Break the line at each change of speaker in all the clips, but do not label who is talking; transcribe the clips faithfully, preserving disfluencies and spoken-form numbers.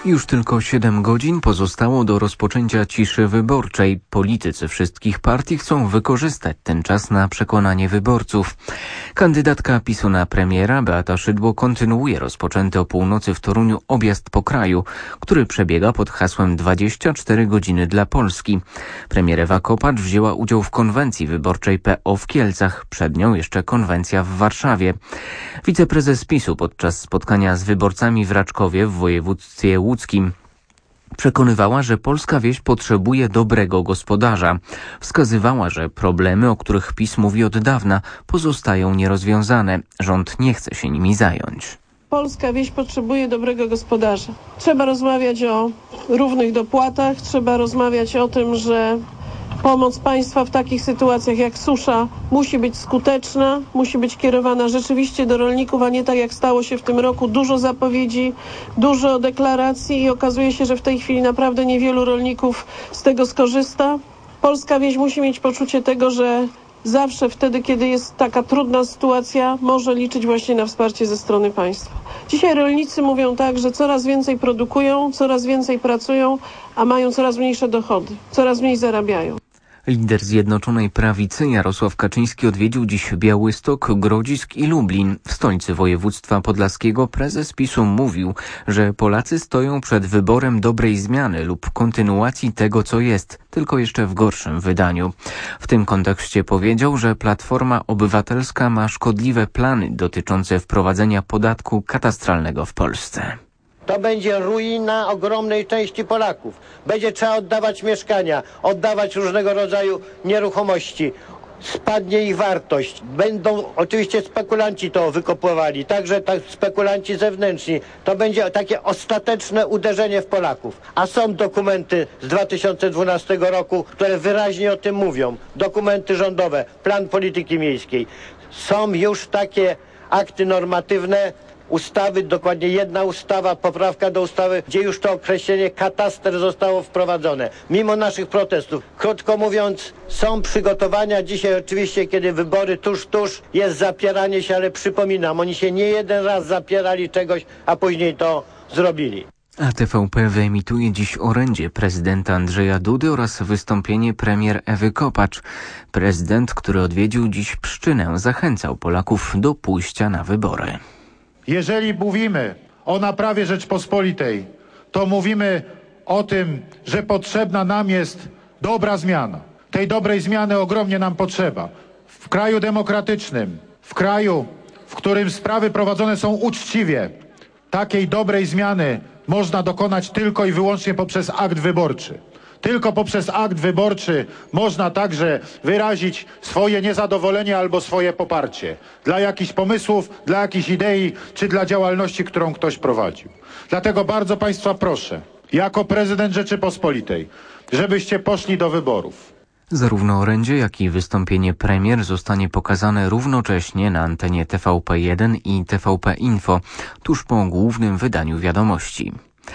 Już tylko siedem godzin pozostało do rozpoczęcia ciszy wyborczej. Politycy wszystkich partii chcą wykorzystać ten czas na przekonanie wyborców. Kandydatka PiSu na premiera Beata Szydło kontynuuje rozpoczęty o północy w Toruniu objazd po kraju, który przebiega pod hasłem dwadzieścia cztery godziny dla Polski. Premier Ewa Kopacz wzięła udział w konwencji wyborczej P O w Kielcach, przed nią jeszcze konwencja w Warszawie. Wiceprezes PiSu podczas spotkania z wyborcami w Raczkowie w województwie łódzkim przekonywała, że polska wieś potrzebuje dobrego gospodarza. Wskazywała, że problemy, o których PiS mówi od dawna, pozostają nierozwiązane. Rząd nie chce się nimi zająć.
Polska wieś potrzebuje dobrego gospodarza. Trzeba rozmawiać o równych dopłatach, trzeba rozmawiać o tym, że pomoc państwa w takich sytuacjach jak susza musi być skuteczna, musi być kierowana rzeczywiście do rolników, a nie tak jak stało się w tym roku. Dużo zapowiedzi, dużo deklaracji i okazuje się, że w tej chwili naprawdę niewielu rolników z tego skorzysta. Polska wieś musi mieć poczucie tego, że zawsze wtedy, kiedy jest taka trudna sytuacja, może liczyć właśnie na wsparcie ze strony państwa. Dzisiaj rolnicy mówią tak, że coraz więcej produkują, coraz więcej pracują, a mają coraz mniejsze dochody, coraz mniej zarabiają.
Lider Zjednoczonej Prawicy Jarosław Kaczyński odwiedził dziś Białystok, Grodzisk i Lublin. W stolicy województwa podlaskiego prezes PiSu mówił, że Polacy stoją przed wyborem dobrej zmiany lub kontynuacji tego, co jest, tylko jeszcze w gorszym wydaniu. W tym kontekście powiedział, że Platforma Obywatelska ma szkodliwe plany dotyczące wprowadzenia podatku katastralnego w Polsce.
To będzie ruina ogromnej części Polaków. Będzie trzeba oddawać mieszkania, oddawać różnego rodzaju nieruchomości. Spadnie ich wartość. Będą oczywiście spekulanci to wykopywali, także tak spekulanci zewnętrzni. To będzie takie ostateczne uderzenie w Polaków. A są dokumenty z dwa tysiące dwunastego roku, które wyraźnie o tym mówią. Dokumenty rządowe, plan polityki miejskiej. Są już takie akty normatywne, ustawy, dokładnie jedna ustawa, poprawka do ustawy, gdzie już to określenie kataster zostało wprowadzone. Mimo naszych protestów. Krótko mówiąc, są przygotowania. Dzisiaj oczywiście, kiedy wybory tuż, tuż, jest zapieranie się, ale przypominam, oni się nie jeden raz zapierali czegoś, a później to zrobili.
A T V P wyemituje dziś orędzie prezydenta Andrzeja Dudy oraz wystąpienie premier Ewy Kopacz. Prezydent, który odwiedził dziś Pszczynę, zachęcał Polaków do pójścia na wybory.
Jeżeli mówimy o naprawie Rzeczpospolitej, to mówimy o tym, że potrzebna nam jest dobra zmiana. Tej dobrej zmiany ogromnie nam potrzeba. W kraju demokratycznym, w kraju, w którym sprawy prowadzone są uczciwie, takiej dobrej zmiany można dokonać tylko i wyłącznie poprzez akt wyborczy. Tylko poprzez akt wyborczy można także wyrazić swoje niezadowolenie albo swoje poparcie dla jakichś pomysłów, dla jakichś idei czy dla działalności, którą ktoś prowadził. Dlatego bardzo Państwa proszę, jako prezydent Rzeczypospolitej, żebyście poszli do wyborów.
Zarówno orędzie, jak i wystąpienie premier zostanie pokazane równocześnie na antenie T V P jeden i T V P Info, tuż po głównym wydaniu wiadomości.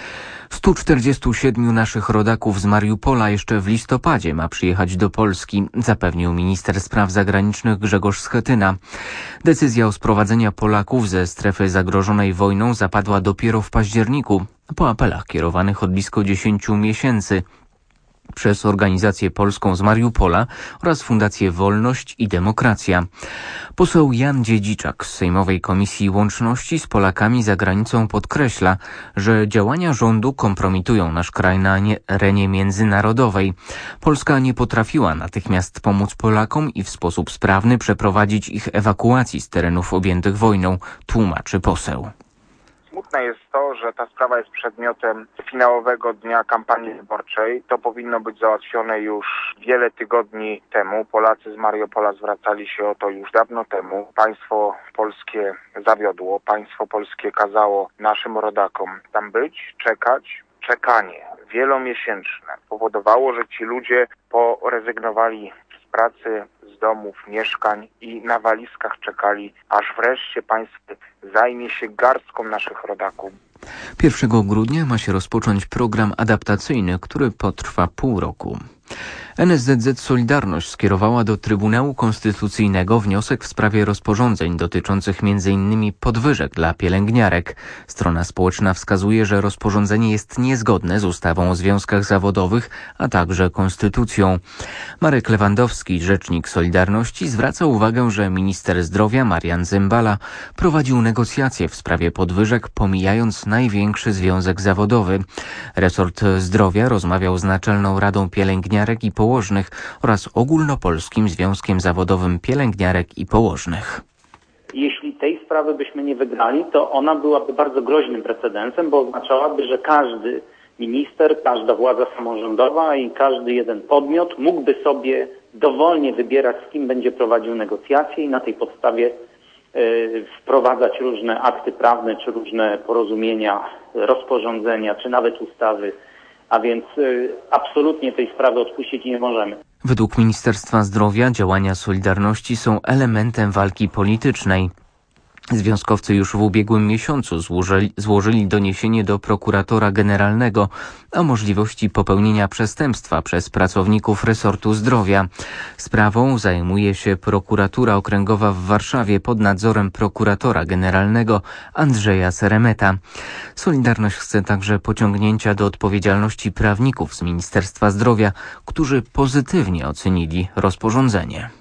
stu czterdziestu siedmiu naszych rodaków z Mariupola jeszcze w listopadzie ma przyjechać do Polski, zapewnił minister spraw zagranicznych Grzegorz Schetyna. Decyzja o sprowadzeniu Polaków ze strefy zagrożonej wojną zapadła dopiero w październiku, po apelach kierowanych od blisko dziesięciu miesięcy przez Organizację Polską z Mariupola oraz Fundację Wolność i Demokracja. Poseł Jan Dziedziczak z Sejmowej Komisji Łączności z Polakami za granicą podkreśla, że działania rządu kompromitują nasz kraj na arenie międzynarodowej. Polska nie potrafiła natychmiast pomóc Polakom i w sposób sprawny przeprowadzić ich ewakuacji z terenów objętych wojną, tłumaczy poseł.
Smutne jest to, że ta sprawa jest przedmiotem finałowego dnia kampanii wyborczej. To powinno być załatwione już wiele tygodni temu. Polacy z Mariupola zwracali się o to już dawno temu. Państwo polskie zawiodło. Państwo polskie kazało naszym rodakom tam być, czekać. Czekanie wielomiesięczne powodowało, że ci ludzie porezygnowali z pracy, z domów, mieszkań i na walizkach czekali, aż wreszcie państwo zajmie się garstką naszych rodaków.
pierwszego grudnia ma się rozpocząć program adaptacyjny, który potrwa pół roku. N S Z Z Solidarność skierowała do Trybunału Konstytucyjnego wniosek w sprawie rozporządzeń dotyczących między innymi podwyżek dla pielęgniarek. Strona społeczna wskazuje, że rozporządzenie jest niezgodne z ustawą o związkach zawodowych, a także konstytucją. Marek Lewandowski, rzecznik Solidarności, zwraca uwagę, że minister zdrowia Marian Zembala prowadził negocjacje w sprawie podwyżek, pomijając największy związek zawodowy. Resort Zdrowia rozmawiał z Naczelną Radą Pielęgniarek i Położnych oraz Ogólnopolskim Związkiem Zawodowym Pielęgniarek i Położnych.
Jeśli tej sprawy byśmy nie wygrali, to ona byłaby bardzo groźnym precedensem, bo oznaczałaby, że każdy minister, każda władza samorządowa i każdy jeden podmiot mógłby sobie dowolnie wybierać, z kim będzie prowadził negocjacje i na tej podstawie y, wprowadzać różne akty prawne, czy różne porozumienia, rozporządzenia, czy nawet ustawy. A więc y, absolutnie tej sprawy odpuścić nie możemy.
Według Ministerstwa Zdrowia działania Solidarności są elementem walki politycznej. Związkowcy już w ubiegłym miesiącu złożyli, złożyli doniesienie do prokuratora generalnego o możliwości popełnienia przestępstwa przez pracowników resortu zdrowia. Sprawą zajmuje się prokuratura okręgowa w Warszawie pod nadzorem prokuratora generalnego Andrzeja Seremeta. Solidarność chce także pociągnięcia do odpowiedzialności prawników z Ministerstwa Zdrowia, którzy pozytywnie ocenili rozporządzenie.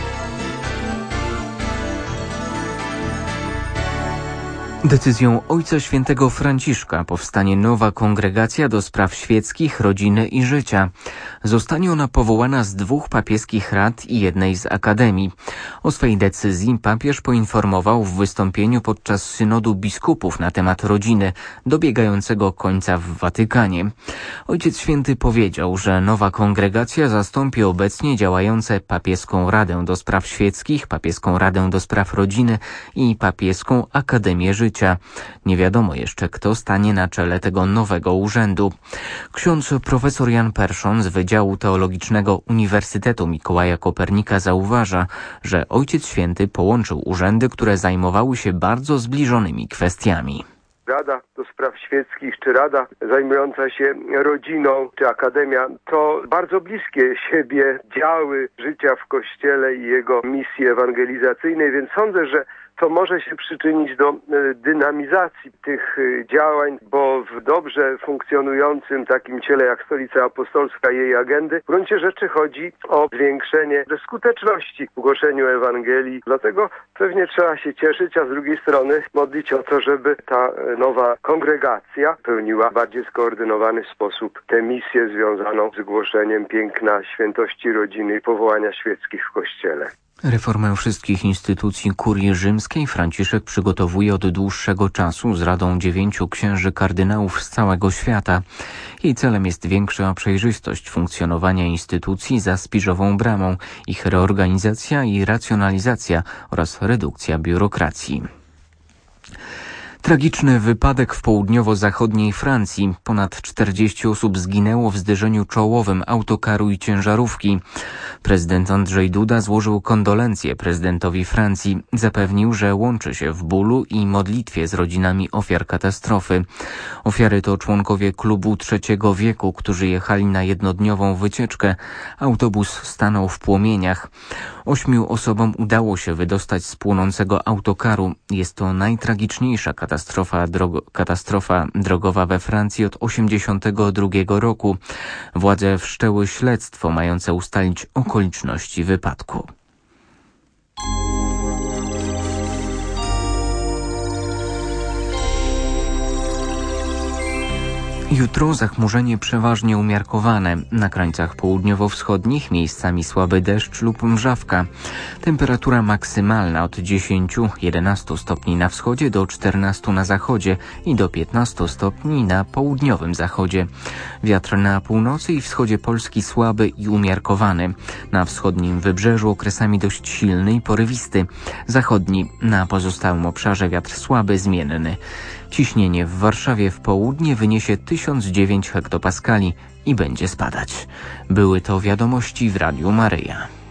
Decyzją Ojca Świętego Franciszka powstanie nowa kongregacja do spraw świeckich, rodziny i życia. Zostanie ona powołana z dwóch papieskich rad i jednej z akademii. O swej decyzji papież poinformował w wystąpieniu podczas synodu biskupów na temat rodziny, dobiegającego końca w Watykanie. Ojciec Święty powiedział, że nowa kongregacja zastąpi obecnie działające papieską radę do spraw świeckich, papieską radę do spraw rodziny i papieską akademię życia. Nie wiadomo jeszcze, kto stanie na czele tego nowego urzędu. Ksiądz profesor Jan Perszon z Wydziału Teologicznego Uniwersytetu Mikołaja Kopernika zauważa, że Ojciec Święty połączył urzędy, które zajmowały się bardzo zbliżonymi kwestiami.
Rada do Spraw Świeckich, czy Rada zajmująca się rodziną, czy Akademia, to bardzo bliskie siebie działy życia w Kościele i jego misji ewangelizacyjnej, więc sądzę, że to może się przyczynić do dynamizacji tych działań, bo w dobrze funkcjonującym takim ciele jak Stolica Apostolska i jej agendy w gruncie rzeczy chodzi o zwiększenie skuteczności w głoszeniu Ewangelii. Dlatego pewnie trzeba się cieszyć, a z drugiej strony modlić o to, żeby ta nowa kongregacja pełniła w bardziej skoordynowany sposób tę misję związaną z głoszeniem piękna, świętości rodziny i powołania świeckich w Kościele.
Reformę wszystkich instytucji kurii rzymskiej Franciszek przygotowuje od dłuższego czasu z radą dziewięciu księży kardynałów z całego świata. Jej celem jest większa przejrzystość funkcjonowania instytucji za spiżową bramą, ich reorganizacja i racjonalizacja oraz redukcja biurokracji. Tragiczny wypadek w południowo-zachodniej Francji. Ponad czterdzieści osób zginęło w zderzeniu czołowym autokaru i ciężarówki. Prezydent Andrzej Duda złożył kondolencje prezydentowi Francji. Zapewnił, że łączy się w bólu i modlitwie z rodzinami ofiar katastrofy. Ofiary to członkowie klubu trzeciego wieku, którzy jechali na jednodniową wycieczkę. Autobus stanął w płomieniach. Ośmiu osobom udało się wydostać z płonącego autokaru. Jest to najtragiczniejsza katastrofa. Katastrofa, drogo, katastrofa drogowa we Francji od osiemdziesiątego drugiego roku. Władze wszczęły śledztwo mające ustalić okoliczności wypadku. Jutro zachmurzenie przeważnie umiarkowane. Na krańcach południowo-wschodnich miejscami słaby deszcz lub mrzawka. Temperatura maksymalna od dziesięciu do jedenastu stopni na wschodzie do czternastu na zachodzie i do piętnastu stopni na południowym zachodzie. Wiatr na północy i wschodzie Polski słaby i umiarkowany. Na wschodnim wybrzeżu okresami dość silny i porywisty. Zachodni. Na pozostałym obszarze wiatr słaby, zmienny. Ciśnienie w Warszawie w południe wyniesie tysiąc dziewięć hektopaskali i będzie spadać. Były to wiadomości w Radiu Maryja.